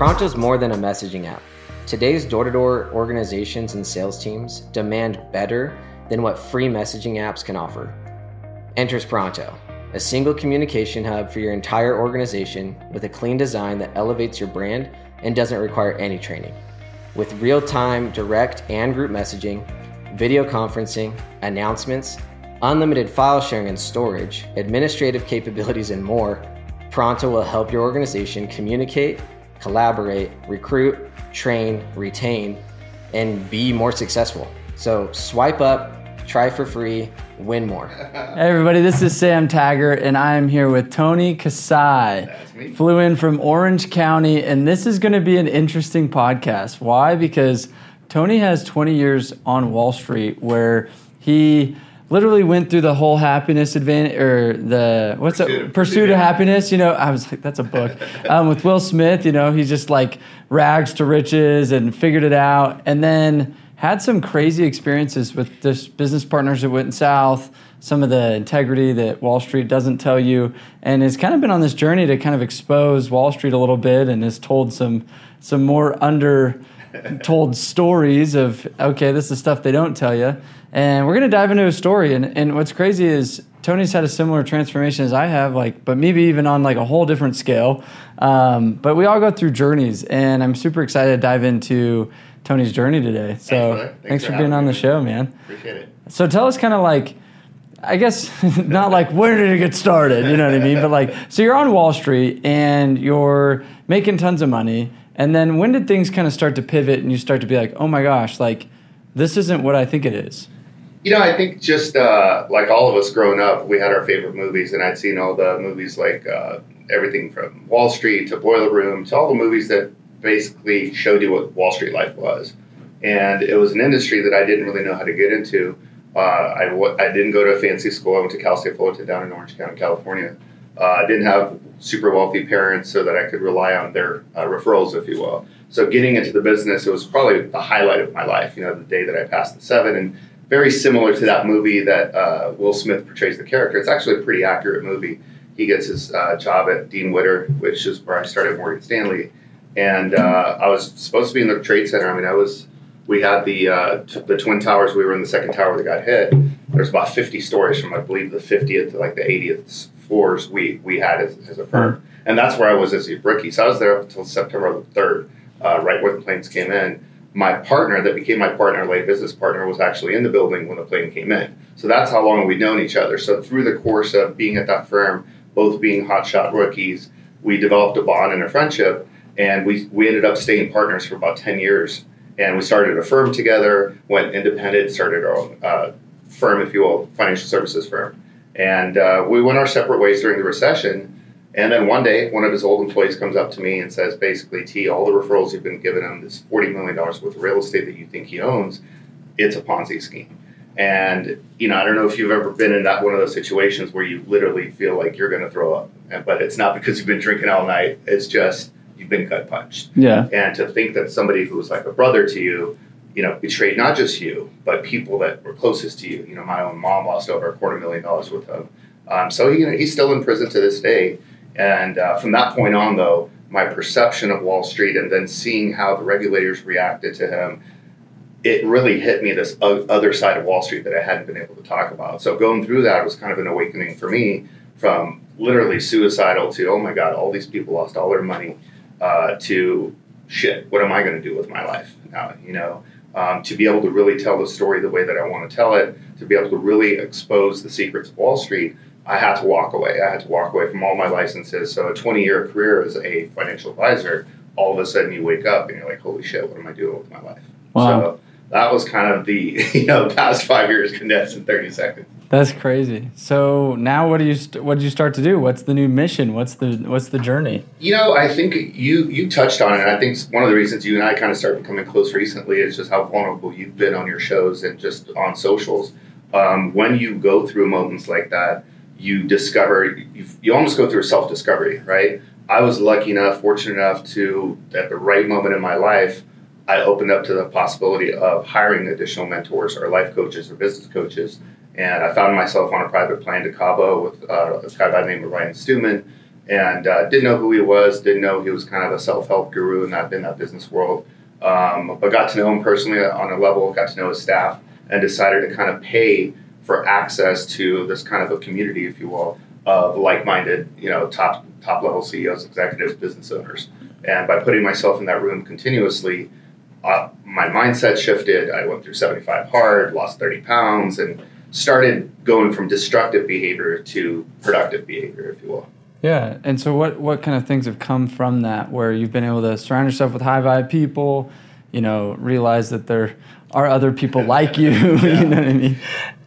Pronto's more than a messaging app. Today's door-to-door organizations and sales teams demand better than what free messaging apps can offer. Enters Pronto, a single communication hub for your entire organization with a clean design that elevates your brand and doesn't require any training. With real-time, direct, and group messaging, video conferencing, announcements, unlimited file sharing and storage, administrative capabilities, and more, Pronto will help your organization communicate, collaborate, recruit, train, retain, and be more successful. So swipe up, try for free, win more. Hey everybody, this is Sam Taggart, and I am here with Tony Kasai. That's me. Flew in from Orange County, and this is going to be an interesting podcast. Why? Because Tony has 20 years on Wall Street where he literally went through the whole happiness advantage, or the pursuit of happiness. You know, I was like, that's a book. With Will Smith, you know, he's just like rags to riches and figured it out, and then had some crazy experiences with this business partners that went south, some of the integrity that Wall Street doesn't tell you, and has kind of been on this journey to kind of expose Wall Street a little bit, and has told some more told stories of, okay, this is stuff they don't tell you. And we're going to dive into a story. And what's crazy is Tony's had a similar transformation as I have, but maybe even on like a whole different scale. But we all go through journeys, and I'm super excited to dive into Tony's journey today. So thanks for being on the show, man. Appreciate it. So tell us kind of like, I guess not like where did it get started, you know what I mean? But like, so you're on Wall Street and you're making tons of money. And then when did things kind of start to pivot and you start to be like, oh my gosh, like this isn't what I think it is? You know, I think just like all of us growing up, we had our favorite movies, and I'd seen all the movies like everything from Wall Street to Boiler Room to all the movies that basically showed you what Wall Street life was. And it was an industry that I didn't really know how to get into. I didn't go to a fancy school. I went to Cal State Fullerton down in Orange County, California. I didn't have super wealthy parents so that I could rely on their referrals, if you will. So getting into the business, it was probably the highlight of my life, you know, the day that I passed the 7. And very similar to that movie that Will Smith portrays the character. It's actually a pretty accurate movie. He gets his job at Dean Witter, which is where I started Morgan Stanley. And I was supposed to be in the Trade Center. I mean, we had the Twin Towers. We were in the second tower that got hit. There's about 50 stories from, I believe, the 50th to like the 80th floors we had as a firm. And that's where I was as a rookie. So I was there up until September 3rd, right when the planes came in. My partner that became my partner, late business partner, was actually in the building when the plane came in. So that's how long we'd known each other. So through the course of being at that firm, both being hotshot rookies, we developed a bond and a friendship. And we ended up staying partners for about 10 years. And we started a firm together, went independent, started our own firm, if you will, financial services firm. And we went our separate ways during the recession. And then one day, one of his old employees comes up to me and says, basically, T, all the referrals you've been giving him, this $40 million worth of real estate that you think he owns, it's a Ponzi scheme. And, you know, I don't know if you've ever been in one of those situations where you literally feel like you're going to throw up. But it's not because you've been drinking all night. It's just you've been gut punched. Yeah. And to think that somebody who was like a brother to you, you know, betrayed not just you, but people that were closest to you. You know, my own mom lost over $250,000 with him. So he's still in prison to this day. And from that point on, though, my perception of Wall Street and then seeing how the regulators reacted to him, it really hit me this other side of Wall Street that I hadn't been able to talk about. So going through that was kind of an awakening for me, from literally suicidal to, oh my God, all these people lost all their money, to shit, what am I going to do with my life now, you know? To be able to really tell the story the way that I want to tell it, to be able to really expose the secrets of Wall Street, I had to walk away. I had to walk away from all my licenses. So a 20-year career as a financial advisor, all of a sudden you wake up and you're like, holy shit, what am I doing with my life? Wow. So that was kind of the past 5 years condensed in 30 seconds. That's crazy. So now what did you start to do? What's the new mission? What's the journey? You know, I think you touched on it. And I think one of the reasons you and I kind of started becoming close recently is just how vulnerable you've been on your shows and just on socials. When you go through moments like that, you discover, you almost go through a self-discovery, right? I was lucky enough, fortunate enough to, at the right moment in my life, I opened up to the possibility of hiring additional mentors or life coaches or business coaches. And I found myself on a private plane to Cabo with a guy by the name of Ryan Stewman. and didn't know who he was, didn't know he was kind of a self-help guru in that business world, but got to know him personally on a level, got to know his staff, and decided to kind of pay for access to this kind of a community, if you will, of like-minded, top level CEOs, executives, business owners. And by putting myself in that room continuously, my mindset shifted. I went through 75 hard, lost 30 pounds, and started going from destructive behavior to productive behavior, if you will. Yeah. And so what kind of things have come from that, where you've been able to surround yourself with high vibe people, realize that there are other people like you, Yeah. You know what I mean?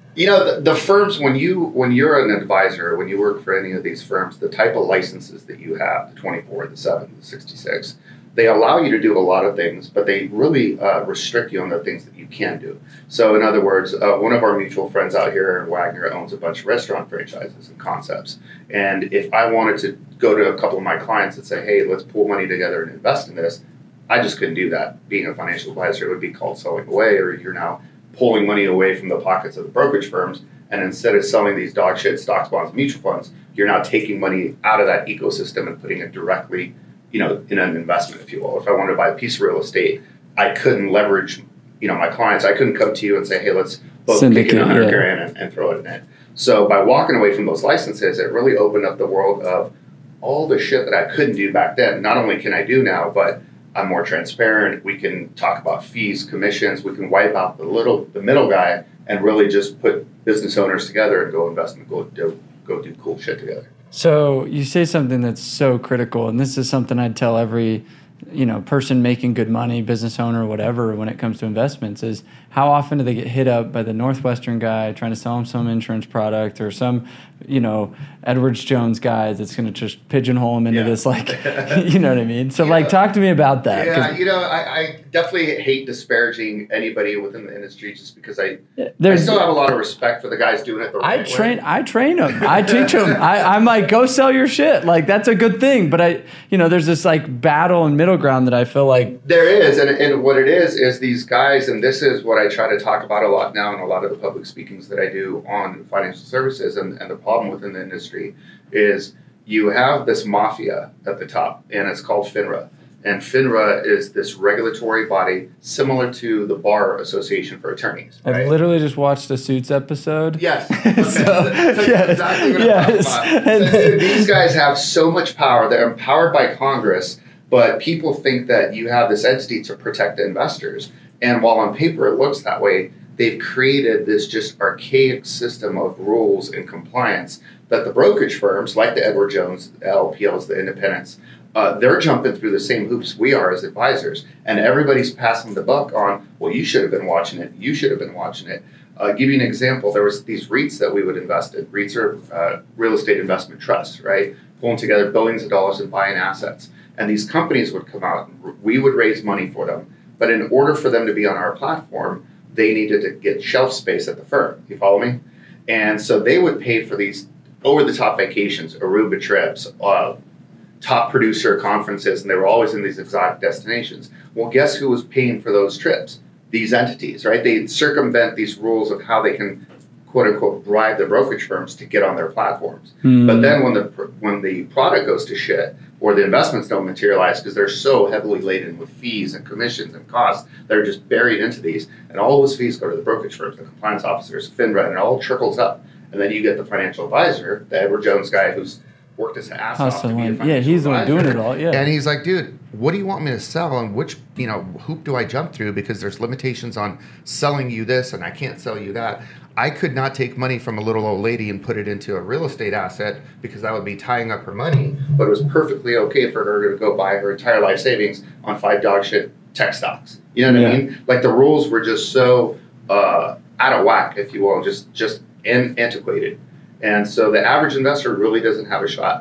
The firms, when you're an advisor, when you work for any of these firms, the type of licenses that you have, the 24, the 7, the 66, they allow you to do a lot of things, but they really restrict you on the things that you can do. So in other words, one of our mutual friends out here in Wagner owns a bunch of restaurant franchises and concepts. And if I wanted to go to a couple of my clients and say, hey, let's pool money together and invest in this, I just couldn't do that. Being a financial advisor, it would be called selling away, or you're now pulling money away from the pockets of the brokerage firms, and instead of selling these dog shit stocks, bonds, mutual funds, you're now taking money out of that ecosystem and putting it directly, in an investment, if you will. If I wanted to buy a piece of real estate, I couldn't leverage, my clients. I couldn't come to you and say, hey, let's both kick in 100 grand and throw it in it. So by walking away from those licenses, it really opened up the world of all the shit that I couldn't do back then. Not only can I do now, but I'm more transparent. We can talk about fees, commissions. We can wipe out the middle guy and really just put business owners together and go invest and go do cool shit together. So you say something that's so critical, and this is something I'd tell every person making good money, business owner, whatever, when it comes to investments, is how often do they get hit up by the Northwestern guy trying to sell them some insurance product, or some, Edwards Jones guy that's going to just pigeonhole them into this, you know what I mean? So talk to me about that. Yeah, I definitely hate disparaging anybody within the industry, just because I still have a lot of respect for the guys doing it the right way. I train them. I teach them. I'm like, go sell your shit. That's a good thing. But there's this battle and middle ground that I feel like there is, and what it is these guys, and this is what I try to talk about a lot now in a lot of the public speakings that I do on financial services, and the problem within the industry is you have this mafia at the top, and it's called FINRA. And FINRA is this regulatory body similar to the Bar Association for Attorneys. Right? I've literally just watched a Suits episode. Yes. Okay. That's exactly what I'm talking about. So, these guys have so much power. They're empowered by Congress, but people think that you have this entity to protect the investors. And while on paper it looks that way, they've created this just archaic system of rules and compliance that the brokerage firms, like the Edward Jones, the LPLs, the independents, they're jumping through the same hoops we are as advisors. And everybody's passing the buck on, well, you should have been watching it. You should have been watching it. Give you an example. There was these REITs that we would invest in. REITs are real estate investment trusts, right? Pulling together billions of dollars and buying assets. And these companies would come out. We would raise money for them. But in order for them to be on our platform, they needed to get shelf space at the firm. You follow me? And so they would pay for these over-the-top vacations, Aruba trips, top producer conferences, and they were always in these exotic destinations. Well, guess who was paying for those trips? These entities, right? They circumvent these rules of how they can, quote-unquote, bribe the brokerage firms to get on their platforms. But then when the product goes to shit, or the investments don't materialize because they're so heavily laden with fees and commissions and costs, they're just buried into these, and all those fees go to the brokerage firms, the compliance officers, FINRA, and it all trickles up. And then you get the financial advisor, the Edward Jones guy who's worked his ass off to be a financial advisor. Yeah, he's the one doing it all, yeah. And he's like, dude, what do you want me to sell, and which hoop do I jump through, because there's limitations on selling you this and I can't sell you that. I could not take money from a little old lady and put it into a real estate asset, because that would be tying up her money, but it was perfectly okay for her to go buy her entire life savings on 5 dog shit tech stocks. You know what I mean? Like, the rules were just so out of whack, if you will, just antiquated. And so the average investor really doesn't have a shot.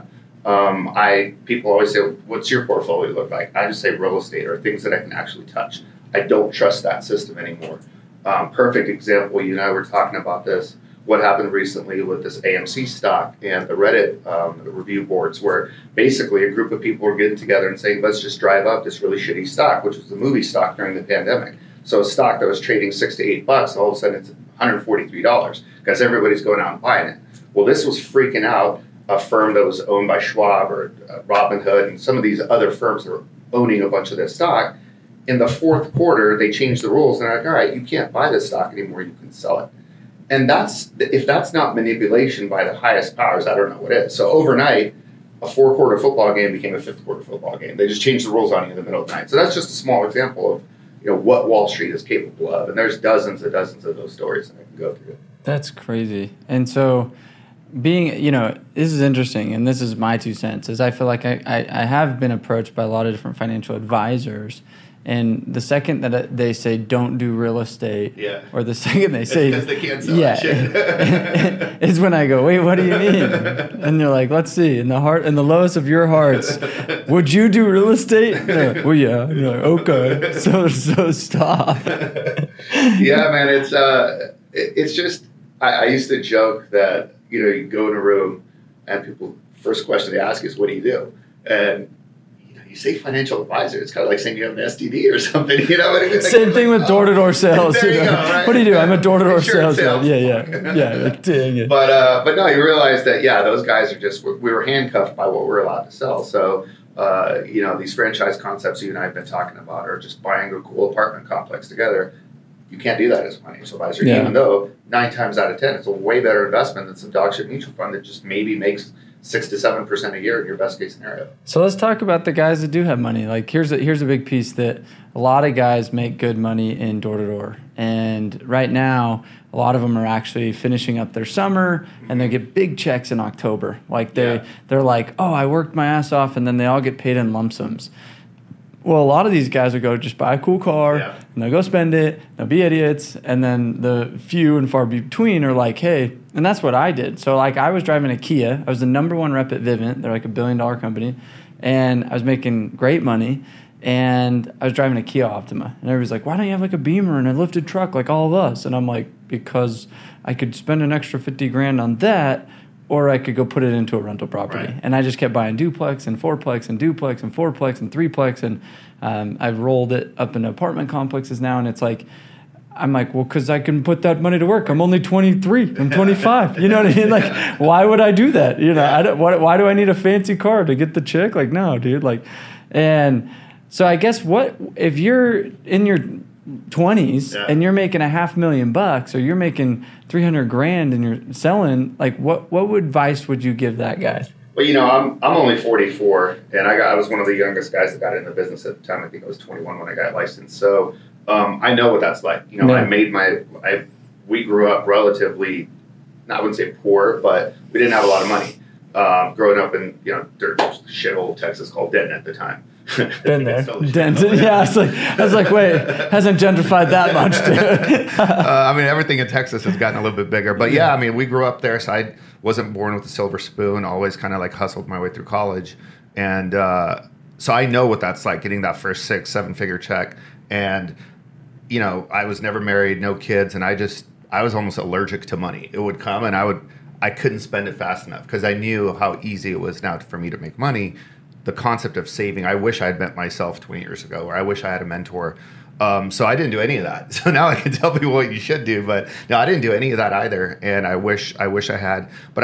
People always say, what's your portfolio look like? I just say real estate, or things that I can actually touch. I don't trust that system anymore. Perfect example, you and I were talking about this, what happened recently with this AMC stock and the Reddit review boards, where basically a group of people were getting together and saying, let's just drive up this really shitty stock, which was the movie stock during the pandemic. So a stock that was trading $6 to $8, all of a sudden it's $143 because everybody's going out and buying it. Well, this was freaking out a firm that was owned by Schwab or Robinhood and some of these other firms that were owning a bunch of this stock. In the fourth quarter, they changed the rules and they're like, all right, you can't buy this stock anymore, you can sell it. And if that's not manipulation by the highest powers, I don't know what is. So overnight, a 4-quarter football game became a 5th-quarter football game. They just changed the rules on you in the middle of the night. So that's just a small example of what Wall Street is capable of. And there's dozens and dozens of those stories that I can go through. That's crazy. And so being, this is interesting, and this is my 2 cents, is I feel like I have been approached by a lot of different financial advisors. And the second that they say don't do real estate, or the second they say because they can't sell shit, is when I go, wait, what do you mean? And they're like, let's see, in the lowest of your hearts, would you do real estate? Like, well, yeah. And you're like, okay, so stop. Yeah, man, it's just I used to joke that you go in a room and people first question they ask is, what do you do? And you say financial advisor, it's kind of like saying you have an STD or something, Same thing with door-to-door sales. There you go, right? What do you do? I'm a door-to-door salesman. Yeah. Like, dang it. But no, you realize that those guys are we were handcuffed by what we're allowed to sell. So these franchise concepts you and I have been talking about, are just buying a cool apartment complex together. You can't do that as a financial advisor, even though 9 times out of 10 it's a way better investment than some dog shit mutual fund that just maybe makes 6 to 7% a year in your best case scenario. So let's talk about the guys that do have money. Like here's a big piece that a lot of guys make good money in door-to-door. And right now, a lot of them are actually finishing up their summer and they get big checks in October. Like they're like, oh, I worked my ass off, and then they all get paid in lump sums. Well, a lot of these guys will go just buy a cool car, and they'll go spend it, they'll be idiots, and then the few and far between are like, hey, and that's what I did. So, like, I was driving a Kia. I was the number 1 rep at Vivint. They're like $1 billion company, and I was making great money, and I was driving a Kia Optima. And everybody's like, why don't you have, like, a Beamer and a lifted truck like all of us? And I'm like, because I could spend an extra $50,000 on that, or I could go put it into a rental property. Right. And I just kept buying duplex and fourplex and duplex and fourplex and threeplex. And I've rolled it up into apartment complexes now. And it's like, I'm like, well, because I can put that money to work. I'm only 23. I'm 25. You know what I mean? Like, why would I do that? Why do I need a fancy car to get the chick? Like, no, dude. Like, and so I guess if you're in your 20s and you're making $500,000 or you're making $300,000 and you're selling, like what advice would you give that guy? Well, I'm only 44, and I was one of the youngest guys that got into the business at the time. I think I was 21 when I got licensed. So I know what that's like. We grew up relatively, I wouldn't say poor, but we didn't have a lot of money. Growing up in dirt shithole Texas called Denton at the time. Been there. Denton. Yeah, I was like, wait, hasn't gentrified that much, dude. Everything in Texas has gotten a little bit bigger. But we grew up there, so I wasn't born with a silver spoon, always kind of like hustled my way through college. And so I know what that's like, getting that first 6-7 check. And, I was never married, no kids, and I was almost allergic to money. It would come and I couldn't spend it fast enough because I knew how easy it was now for me to make money. The concept of saving, I wish I had met myself 20 years ago, or I wish I had a mentor. So I didn't do any of that. So now I can tell people what you should do, but no, I didn't do any of that either. And I wish I had. But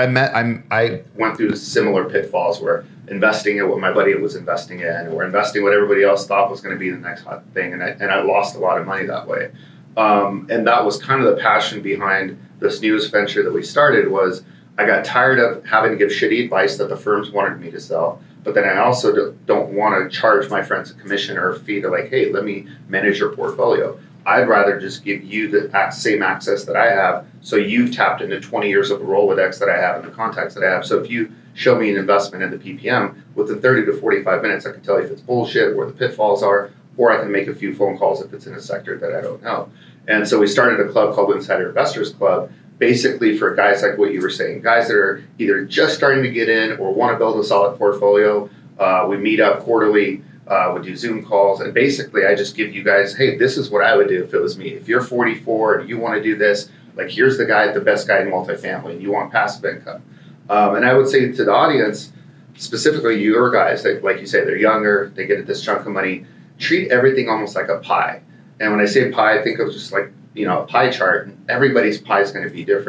I went through similar pitfalls where investing in what my buddy was investing in, or investing what everybody else thought was going to be the next hot thing, and I lost a lot of money that way. And that was kind of the passion behind this newest venture that we started. Was I got tired of having to give shitty advice that the firms wanted me to sell. But then I also don't want to charge my friends a commission or a fee to like, hey, let me manage your portfolio. I'd rather just give you the same access that I have, so you've tapped into 20 years of the Rolodex that I have and the contacts that I have. So if you show me an investment in the PPM, within 30 to 45 minutes, I can tell you if it's bullshit, where the pitfalls are, or I can make a few phone calls if it's in a sector that I don't know. And so we started a club called Insider Investors Club, basically for guys like what you were saying, guys that are either just starting to get in or want to build a solid portfolio. We meet up quarterly, we do Zoom calls, and basically I just give you guys, hey, this is what I would do if it was me. If you're 44 and you want to do this, like here's the best guy in multifamily, and you want passive income. And I would say to the audience, specifically your guys, like you say, they're younger, they get this chunk of money, treat everything almost like a pie. And when I say pie, think of just like, a pie chart, and everybody's pie is going to be different.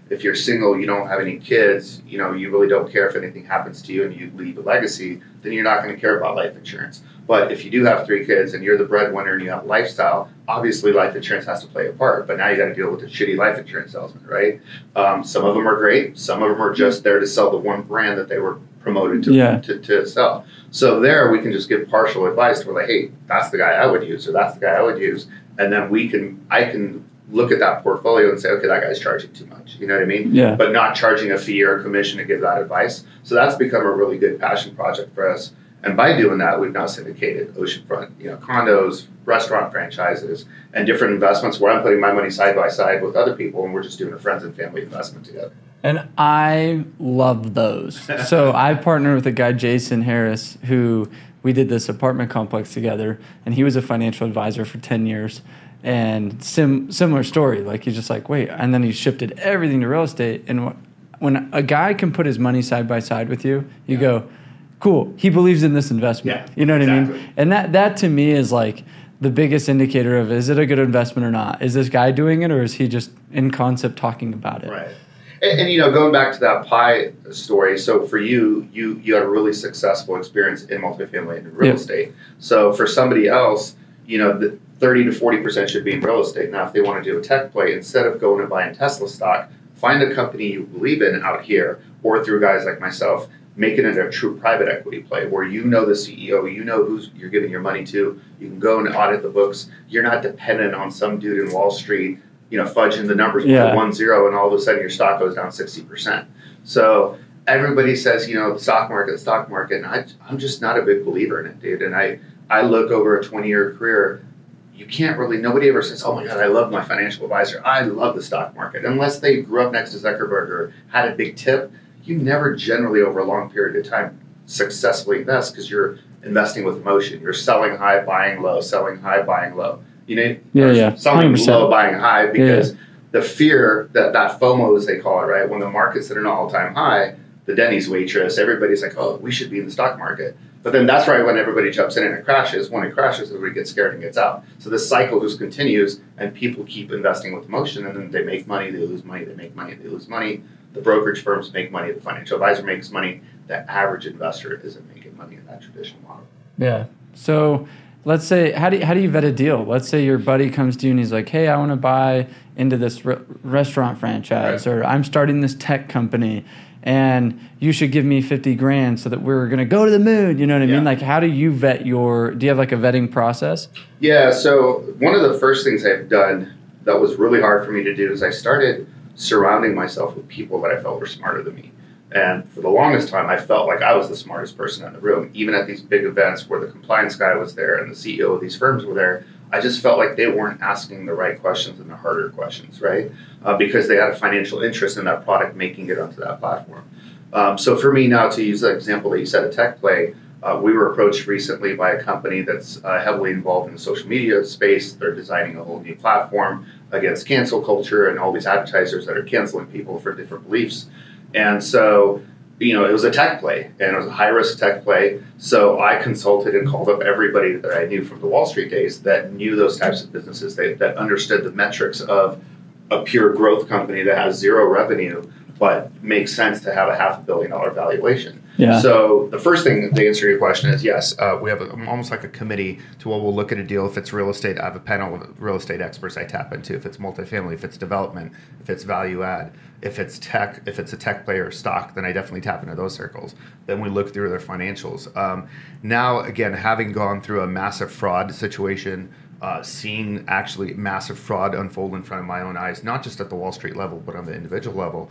If you're single, you don't have any kids, you really don't care if anything happens to you and you leave a legacy, then you're not going to care about life insurance. But if you do have 3 kids and you're the breadwinner and you have a lifestyle, obviously life insurance has to play a part. But now you got to deal with the shitty life insurance salesman, right? Some of them are great. Some of them are just there to sell the one brand that they were promoted to sell. So there we can just give partial advice to, we're like, hey, that's the guy I would use, or that's the guy I would use. And then I can look at that portfolio and say, okay, that guy's charging too much. You know what I mean? Yeah. But not charging a fee or a commission to give that advice. So that's become a really good passion project for us. And by doing that, we've now syndicated oceanfront, condos, restaurant franchises, and different investments where I'm putting my money side by side with other people, and we're just doing a friends and family investment together. And I love those. So I partnered with a guy, Jason Harris, who we did this apartment complex together, and he was a financial advisor for 10 years. And similar story, like he's just like, wait, and then he shifted everything to real estate. And when a guy can put his money side by side with you, you go, cool, he believes in this investment. Yeah, you know what I exactly. mean? And that to me is like the biggest indicator of, is it a good investment or not? Is this guy doing it, or is he just in concept talking about it? Right. And going back to that pie story, so for you had a really successful experience in multifamily and in real estate. So for somebody else, the 30 to 40% should be in real estate. Now, if they want to do a tech play, instead of going and buying Tesla stock, find a company you believe in out here, or through guys like myself, make it into a true private equity play where the CEO, who you're giving your money to, you can go and audit the books. You're not dependent on some dude in Wall Street, fudging the numbers by 1-0, and all of a sudden your stock goes down 60%. So everybody says, the stock market, and I'm just not a big believer in it, dude. And I look over a 20-year career, you can't really, nobody ever says, oh my God, I love my financial advisor. I love the stock market. Unless they grew up next to Zuckerberg or had a big tip, you never generally over a long period of time successfully invest, because you're investing with emotion. You're selling high, buying low, selling high, buying low. Selling 100%. low, buying high, because the fear that FOMO, as they call it, right? When the market's at an all-time high, the Denny's waitress, everybody's like, oh, we should be in the stock market. But then that's right when everybody jumps in and it crashes. When it crashes, everybody gets scared and gets out. So this cycle just continues, and people keep investing with emotion, and then they make money, they lose money, they make money, they lose money. The brokerage firms make money, the financial advisor makes money. The average investor isn't making money in that traditional model. Yeah. So let's say, how do you vet a deal? Let's say your buddy comes to you and he's like, hey, I want to buy into this restaurant franchise, right, or I'm starting this tech company, and you should give me $50,000 so that we're going to go to the moon. You know what I mean? Like, how do you vet do you have like a vetting process? Yeah. So one of the first things I've done that was really hard for me to do is I started surrounding myself with people that I felt were smarter than me. And for the longest time, I felt like I was the smartest person in the room. Even at these big events where the compliance guy was there and the CEO of these firms were there, I just felt like they weren't asking the right questions and the harder questions, right? Because they had a financial interest in that product making it onto that platform. So for me now, to use the example that you said, a tech play, we were approached recently by a company that's heavily involved in the social media space. They're designing a whole new platform against cancel culture and all these advertisers that are canceling people for different beliefs. And so, it was a tech play, and it was a high-risk tech play. So I consulted and called up everybody that I knew from the Wall Street days that knew those types of businesses, that understood the metrics of a pure growth company that has zero revenue, but makes sense to have a $500 million valuation. Yeah. So the first thing to answer your question is yes. We have almost like a committee to where we'll look at a deal. If it's real estate, I have a panel of real estate experts I tap into. If it's multifamily, if it's development, if it's value add, if it's tech, if it's a tech player or stock, then I definitely tap into those circles. Then we look through their financials. Now, again, having gone through a massive fraud situation, seeing actually massive fraud unfold in front of my own eyes, not just at the Wall Street level, but on the individual level,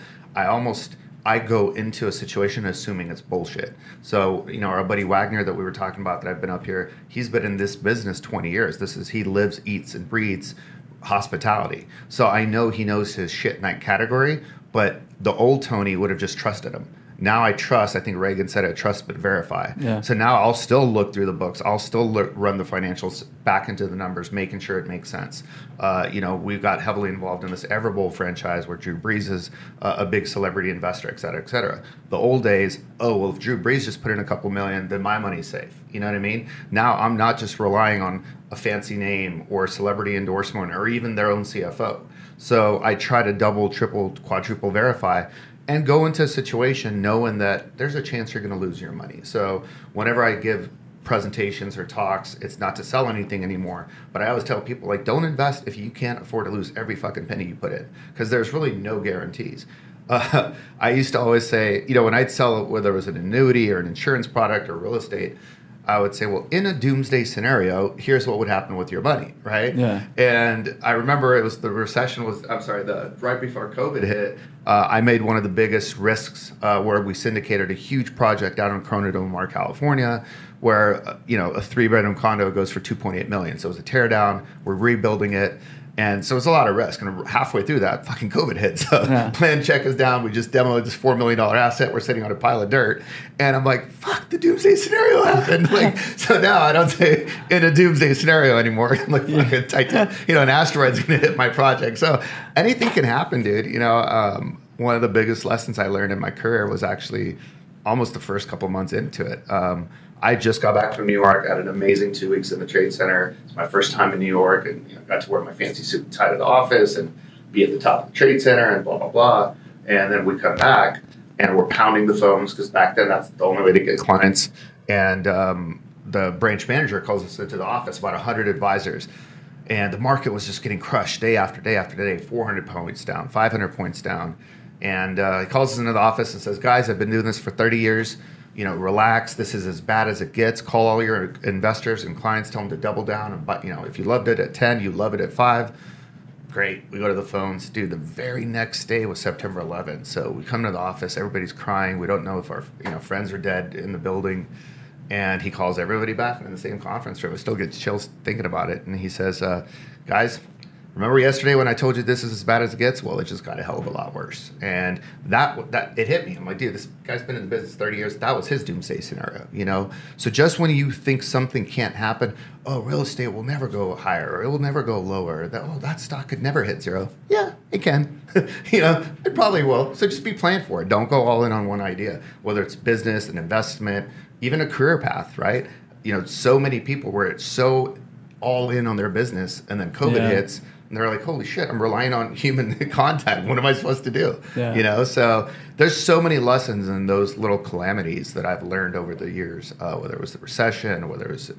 I go into a situation assuming it's bullshit. So, our buddy Wagner that we were talking about that I've been up here, he's been in this business 20 years. He lives, eats, and breathes hospitality. So I know he knows his shit in that category, but the old Tony would have just trusted him. Now I trust, I think Reagan said it, trust but verify. Yeah. So now I'll still look through the books. I'll still run the financials back into the numbers, making sure it makes sense. We've got heavily involved in this Everbowl franchise where Drew Brees is a big celebrity investor, et cetera, et cetera. The old days, if Drew Brees just put in a couple million, then my money's safe. You know what I mean? Now I'm not just relying on a fancy name or celebrity endorsement or even their own CFO. So I try to double, triple, quadruple verify and go into a situation knowing that there's a chance you're going to lose your money. So whenever I give presentations or talks, it's not to sell anything anymore, but I always tell people, like, don't invest if you can't afford to lose every fucking penny you put in, because there's really no guarantees. I used to always say, when I'd sell, whether it was an annuity or an insurance product or real estate, I would say, well, in a doomsday scenario, here's what would happen with your money, right? Yeah. And I remember it was right before COVID hit, I made one of the biggest risks where we syndicated a huge project out in Corona del Mar, California, where, a 3-bedroom condo goes for $2.8 million. So it was a tear down. We're rebuilding it. And so it's a lot of risk. And halfway through that, fucking COVID hit. So plan check is down. We just demoed this $4 million asset. We're sitting on a pile of dirt. And I'm like, fuck, the doomsday scenario happened. So now I don't say in a doomsday scenario anymore. I'm like, fucking Titan, an asteroid's going to hit my project. So anything can happen, dude. One of the biggest lessons I learned in my career was actually almost the first couple months into it. I just got back from New York. I had an amazing 2 weeks in the Trade Center. It's my first time in New York, and got to wear my fancy suit and tie to the office and be at the top of the Trade Center and blah, blah, blah. And then we come back, and we're pounding the phones, because back then that's the only way to get clients. And the branch manager calls us into the office, about 100 advisors. And the market was just getting crushed day after day after day, 400 points down, 500 points down. And he calls us into the office and says, guys, I've been doing this for 30 years. Relax. This is as bad as it gets. Call all your investors and clients. Tell them to double down. And if you loved it at 10, you love it at 5. Great. We go to the phones. Dude, the very next day was September 11th. So we come to the office. Everybody's crying. We don't know if our friends are dead in the building. And he calls everybody back in the same conference room. I still get chills thinking about it. And he says, guys, remember yesterday when I told you this is as bad as it gets? Well, it just got a hell of a lot worse. And that it hit me. I'm like, dude, this guy's been in the business 30 years. That was his doomsday scenario, So just when you think something can't happen, real estate will never go higher, or it will never go lower. That stock could never hit zero. Yeah, it can. It probably will. So just be planning for it. Don't go all in on one idea, whether it's business, an investment, even a career path, right? So many people were so all in on their business, and then COVID hits, and they're like, holy shit, I'm relying on human contact. What am I supposed to do? Yeah. So there's so many lessons in those little calamities that I've learned over the years, whether it was the recession, whether it was,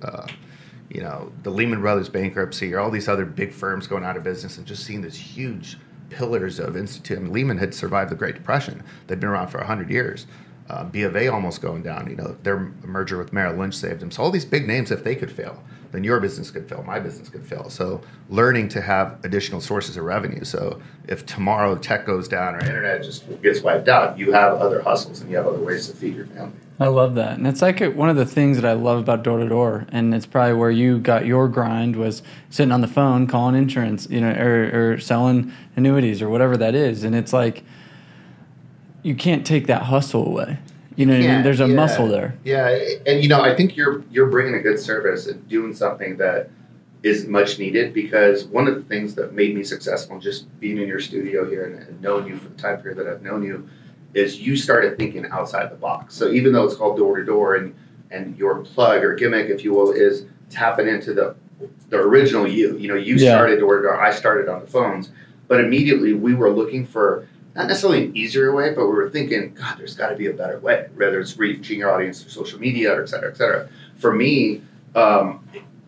the Lehman Brothers bankruptcy, or all these other big firms going out of business, and just seeing these huge pillars of institute. Lehman had survived the Great Depression. They'd been around for 100 years. B of A almost going down. Their merger with Merrill Lynch saved them. So all these big names, if they could fail, then your business could fail, my business could fail. So learning to have additional sources of revenue. So if tomorrow tech goes down or internet just gets wiped out, you have other hustles and you have other ways to feed your family. I love that. And it's like one of the things that I love about Door to Door, and it's probably where you got your grind, was sitting on the phone calling insurance, or selling annuities or whatever that is. And it's like, you can't take that hustle away. What I mean? There's a muscle there. Yeah, and I think you're bringing a good service and doing something that is much needed, because one of the things that made me successful just being in your studio here and knowing you for the time period that I've known you is you started thinking outside the box. So even though it's called Door to Door, and your plug or gimmick, if you will, is tapping into the original you. You started Door to Door. I started on the phones, but immediately we were looking for not necessarily an easier way, but we were thinking, God, there's got to be a better way, whether it's reaching your audience through social media or et cetera, et cetera. For me, the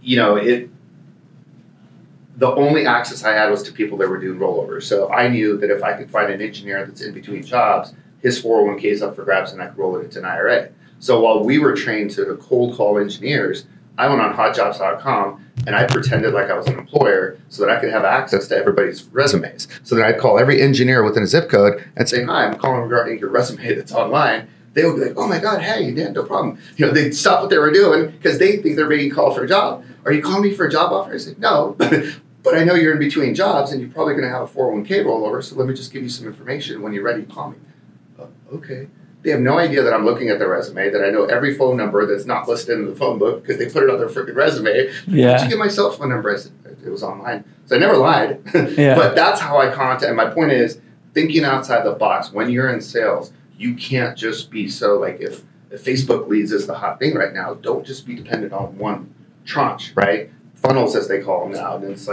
only access I had was to people that were doing rollovers. So I knew that if I could find an engineer that's in between jobs, his 401k is up for grabs and I could roll it into an IRA. So while we were trained to cold call engineers, I went on hotjobs.com and I pretended like I was an employer so that I could have access to everybody's resumes. So then I'd call every engineer within a zip code and say, hi, I'm calling regarding your resume that's online. They would be like, oh my God, hey, yeah, no problem. They'd stop what they were doing because they think they're being called for a job. Are you calling me for a job offer? I said, no, but I know you're in between jobs and you're probably going to have a 401k rollover. So let me just give you some information. When you're ready, call me. Okay. They have no idea that I'm looking at their resume, that I know every phone number that's not listed in the phone book because they put it on their freaking resume. Yeah. Did you get my cell phone number? I said, it was online. So I never lied. Yeah. But that's how I contact. And my point is, thinking outside the box. When you're in sales, you can't just be so, like, if Facebook leads is the hot thing right now, don't just be dependent on one tranche, right? Funnels, as they call them now. And it's like,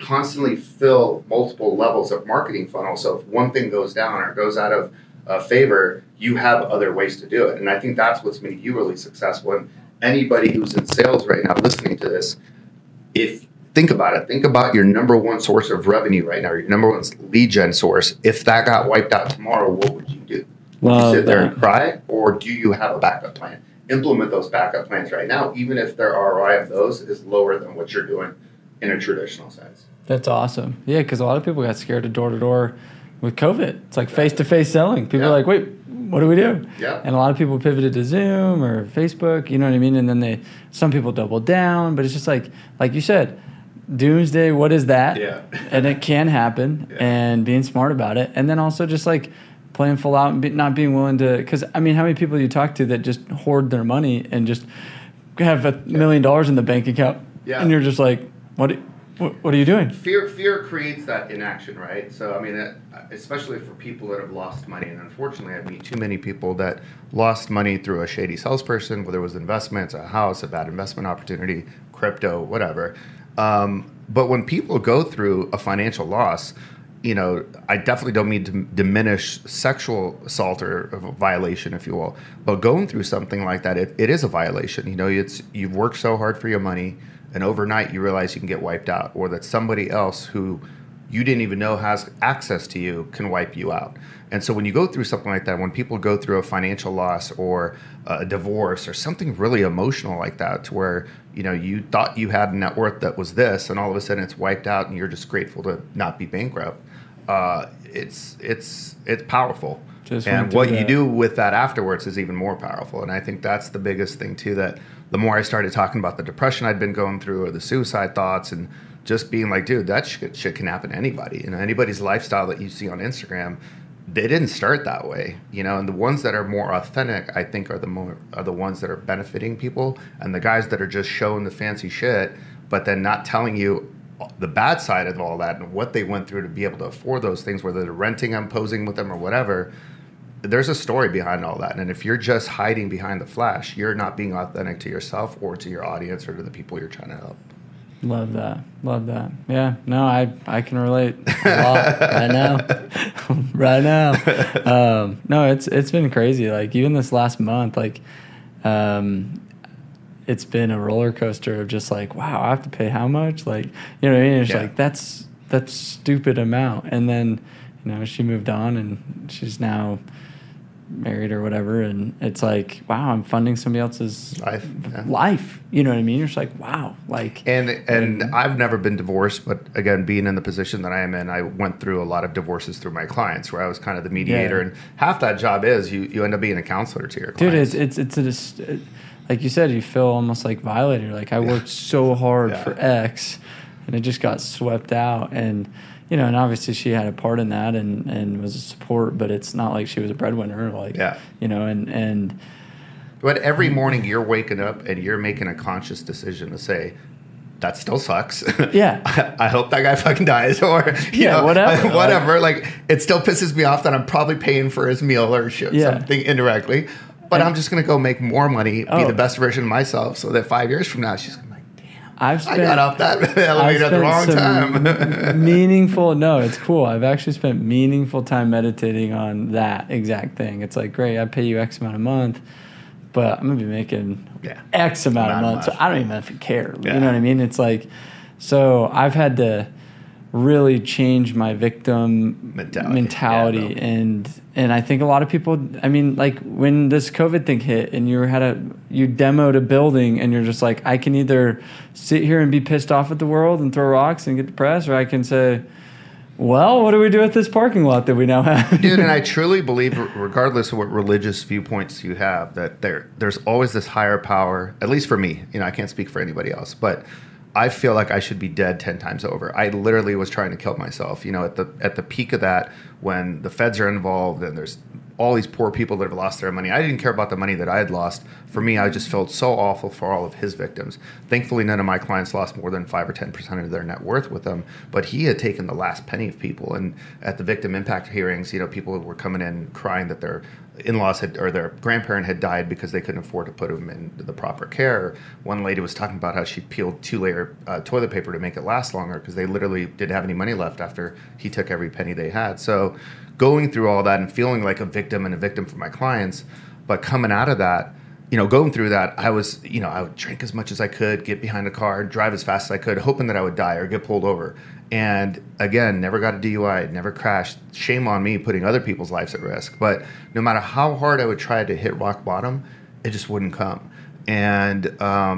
constantly fill multiple levels of marketing funnel. So if one thing goes down or goes out of favor, you have other ways to do it. And I think that's what's made you really successful. And anybody who's in sales right now listening to this, think about it. Think about your number one source of revenue right now, your number one lead gen source. If that got wiped out tomorrow, what would you do? Would you sit there and cry, or do you have a backup plan? Implement those backup plans right now, even if their ROI of those is lower than what you're doing in a traditional sense. That's awesome. Yeah, because a lot of people got scared of door-to-door with COVID. It's like face-to-face selling. People are like, wait, what do we do? Yeah. And a lot of people pivoted to Zoom or Facebook, you know what I mean? And then some people doubled down, but it's just like you said, doomsday, what is that? Yeah. And it can happen, and being smart about it. And then also just like playing full out and not being willing to, because I mean, how many people you talk to that just hoard their money and just have $1 million in the bank account? Yeah. And you're just like, what are you doing? Fear creates that inaction, right? So, I mean, especially for people that have lost money. And unfortunately, I meet too many people that lost money through a shady salesperson, whether it was investments, a house, a bad investment opportunity, crypto, whatever. But when people go through a financial loss, you know, I definitely don't mean to diminish sexual assault or a violation, if you will. But going through something like that, it is a violation. You know, you've worked so hard for your money, and overnight you realize you can get wiped out, or that somebody else who you didn't even know has access to you can wipe you out. And so when you go through something like that, when people go through a financial loss or a divorce or something really emotional like that, to where, you know, you thought you had a net worth that was this, and all of a sudden it's wiped out and you're just grateful to not be bankrupt, it's powerful. And what you do with that afterwards is even more powerful. And I think that's the biggest thing too, that the more I started talking about the depression I'd been going through or the suicide thoughts, and just being like, dude, that shit can happen to anybody. You know, anybody's lifestyle that you see on Instagram, they didn't start that way, you know. And the ones that are more authentic, I think, are the ones that are benefiting people, and the guys that are just showing the fancy shit, but then not telling you the bad side of all that and what they went through to be able to afford those things, whether they're renting them, posing with them, or whatever. There's a story behind all that. And if you're just hiding behind the flash, you're not being authentic to yourself or to your audience or to the people you're trying to help. Love that. Yeah, no, I can relate a lot right now. No, it's been crazy. Like even this last month, like it's been a roller coaster of just like, wow, I have to pay how much? Like, you know what I mean? It's like that's stupid amount. And then, you know, she moved on and she's now married or whatever, and it's like, wow, I'm funding somebody else's life. You know what I mean? You're just like, wow, like. And I've never been divorced, but again, being in the position that I am in, I went through a lot of divorces through my clients, where I was kind of the mediator, and half that job is you end up being a counselor to your clients. Dude, it's like you said, you feel almost like violated. You're like, I worked so hard for X, and it just got swept out. And you know, and obviously she had a part in that and was a support, but it's not like she was a breadwinner. Like, you know, and. But every morning you're waking up and you're making a conscious decision to say, that still sucks. Yeah. I hope that guy fucking dies, or you know, whatever. Like, it still pisses me off that I'm probably paying for his meal or something indirectly. But I'm just going to go make more money, be the best version of myself, so that 5 years from now she's going to be like, damn, I got off that elevator at the wrong time. No, it's cool. I've actually spent meaningful time meditating on that exact thing. It's like, great, I pay you X amount a month, but I'm going to be making X amount a month, so I don't even care. You know what I mean? It's like, so I've had to really change my victim mentality. And I think a lot of people, I mean, like when this COVID thing hit and you demoed a building and you're just like, I can either sit here and be pissed off at the world and throw rocks and get depressed, or I can say, well, what do we do with this parking lot that we now have? Dude, and I truly believe, regardless of what religious viewpoints you have, that there's always this higher power, at least for me. You know, I can't speak for anybody else, but I feel like I should be dead 10 times over. I literally was trying to kill myself, you know, at the peak of that, when the feds are involved and there's all these poor people that have lost their money. I didn't care about the money that I had lost. For me, I just felt so awful for all of his victims. Thankfully, none of my clients lost more than 5 or 10% of their net worth with him, but he had taken the last penny of people. And at the victim impact hearings, people were coming in crying that their in-laws had, or their grandparent had died because they couldn't afford to put them into the proper care. One lady was talking about how she peeled 2-layer toilet paper to make it last longer because they literally didn't have any money left after he took every penny they had. So going through all that and feeling like a victim and a victim for my clients, but coming out of that, going through that, I was, I would drink as much as I could, get behind a car, drive as fast as I could, hoping that I would die or get pulled over. And again, never got a DUI, never crashed. Shame on me putting other people's lives at risk. But no matter how hard I would try to hit rock bottom, it just wouldn't come. And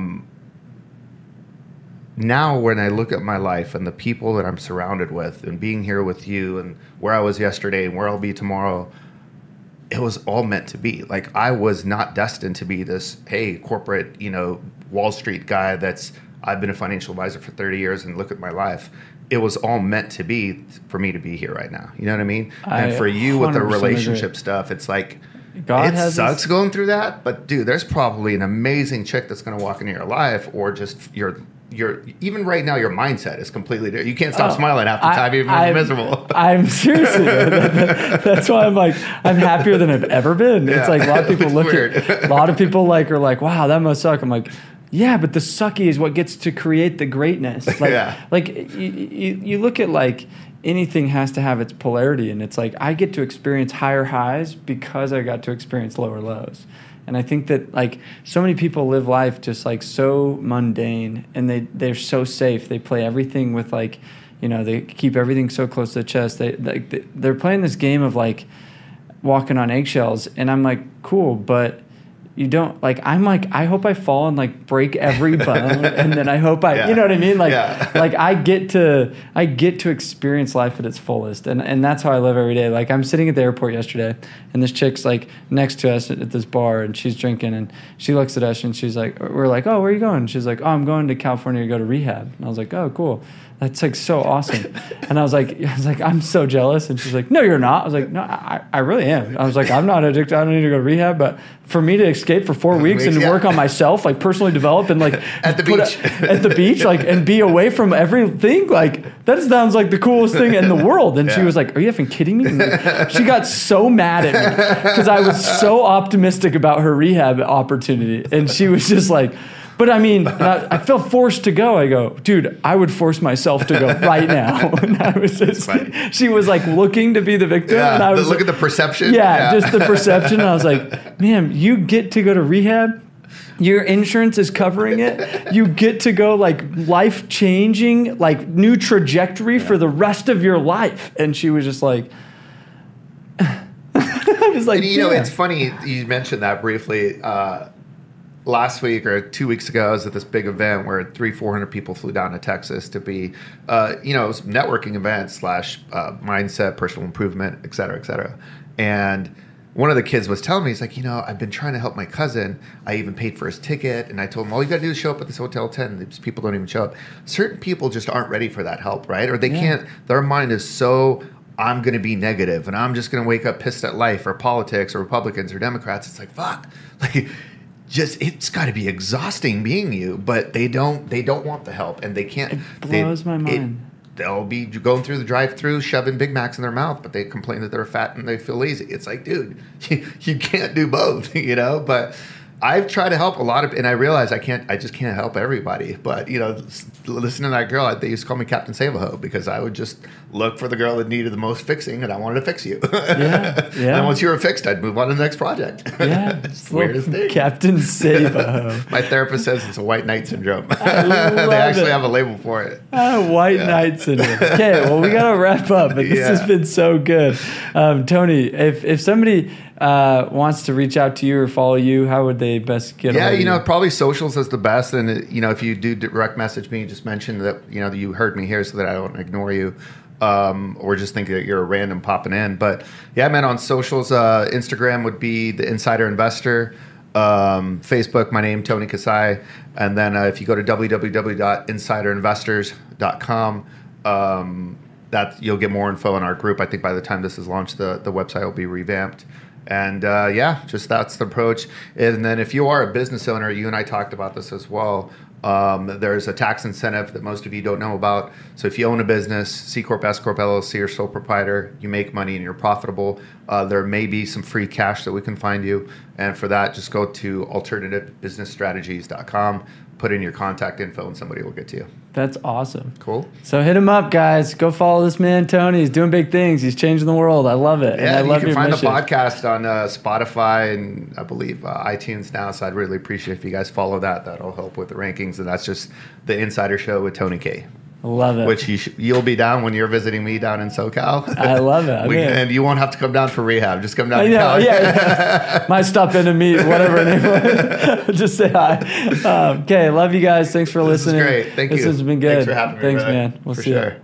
now when I look at my life and the people that I'm surrounded with and being here with you and where I was yesterday and where I'll be tomorrow, it was all meant to be. Like, I was not destined to be this, corporate, Wall Street guy I've been a financial advisor for 30 years and look at my life. It was all meant to be for me to be here right now. You know what I mean? And for you with the relationship stuff, it's like, it sucks going through that, but dude, there's probably an amazing chick that's going to walk into your life, or just your even right now, your mindset is completely different. You can't stop smiling half the time, even when you're miserable. I'm seriously, that's why I'm happier than I've ever been. Yeah. It's like a lot of people a lot of people are like, wow, that must suck. I'm like, yeah, but the sucky is what gets to create the greatness. Like, you look at anything has to have its polarity, and it's like I get to experience higher highs because I got to experience lower lows. And I think that so many people live life just so mundane, and they're so safe. They play everything with they keep everything so close to the chest. They're playing this game of walking on eggshells, and I'm like, cool, but you don't I hope I fall and break every bone, and then I hope you know what I mean? I get to experience life at its fullest, and that's how I live every day. I'm sitting at the airport yesterday, and this chick's next to us at this bar, and she's drinking, and she looks at us, and she's like, we're like, oh, where are you going? And she's like, oh, I'm going to California to go to rehab. And I was like, oh, cool. That's so awesome. And I was like, I'm so jealous. And she's like, no, you're not. I was like, no, I really am. I was like, I'm not addicted. I don't need to go to rehab. But for me to escape for 4 weeks and work on myself, personally develop and at the beach, and be away from everything, that sounds like the coolest thing in the world. And she was like, are you effing kidding me? And she got so mad at me because I was so optimistic about her rehab opportunity. And she was just like, but I mean, I felt forced to go. I go, dude, I would force myself to go right now. And I was just, she was looking to be the victim. Yeah, and I was look at the perception. Yeah, just the perception. And I was like, man, you get to go to rehab. Your insurance is covering it. You get to go life-changing, new trajectory for the rest of your life. And she was just like, I was like, it's funny you mentioned that briefly. Last week or 2 weeks ago, I was at this big event where 300-400 people flew down to Texas to be, it was networking event / mindset, personal improvement, et cetera, et cetera. And one of the kids was telling me, he's like, I've been trying to help my cousin. I even paid for his ticket. And I told him, all you got to do is show up at this Hotel 10. These people don't even show up. Certain people just aren't ready for that help, right? Or they can't, their mind is so, I'm going to be negative and I'm just going to wake up pissed at life or politics or Republicans or Democrats. It's like, fuck. It's got to be exhausting being you, but they don't want the help, and they can't. It blows my mind. They'll be going through the drive-through, shoving Big Macs in their mouth, but they complain that they're fat and they feel lazy. It's like, dude, you can't do both, But I've tried to help a lot of, and I realize I just can't help everybody. But listen to that girl. They used to call me Captain Save-A-Ho because I would just look for the girl that needed the most fixing, and I wanted to fix you. Yeah. And once you were fixed, I'd move on to the next project. Yeah, it's the weirdest thing. Captain Save-A-Ho. My therapist says it's a white knight syndrome. They actually have a label for it. White knight syndrome. Okay, well, we got to wrap up, but this has been so good. Tony, if somebody wants to reach out to you or follow you, how would they best get a hold of you? Probably socials is the best. And, if you do direct message me, just mention that, that you heard me here so that I don't ignore you. Or just think that you're a random popping in. But yeah, man, on socials, Instagram would be The Insider Investor. Facebook, my name, Tony Kasai. And then if you go to www.insiderinvestors.com, that you'll get more info on our group. I think by the time this is launched, the website will be revamped. And just that's the approach. And then if you are a business owner, you and I talked about this as well. There's a tax incentive that most of you don't know about. So if you own a business, C Corp, S Corp, LLC, or sole proprietor, you make money and you're profitable, there may be some free cash that we can find you. And for that, just go to alternativebusinessstrategies.com, put in your contact info, and somebody will get to you. That's awesome. Cool. So hit him up, guys. Go follow this man, Tony. He's doing big things. He's changing the world. I love it. Yeah, and I love you can find mission. the podcast on Spotify and I believe iTunes now. So I'd really appreciate if you guys follow that. That'll help with the rankings. And that's just the Insider Show with Tony K. I love it. Which you'll be down when you're visiting me down in SoCal. I love it. And you won't have to come down for rehab. Just come down. Yeah. Might stop in to meet whatever name. Just say hi. Okay, love you guys. Thanks for listening. This is great. Thank you. This has been good. Thanks for having me. Thanks, brother. man. We'll for see sure. you.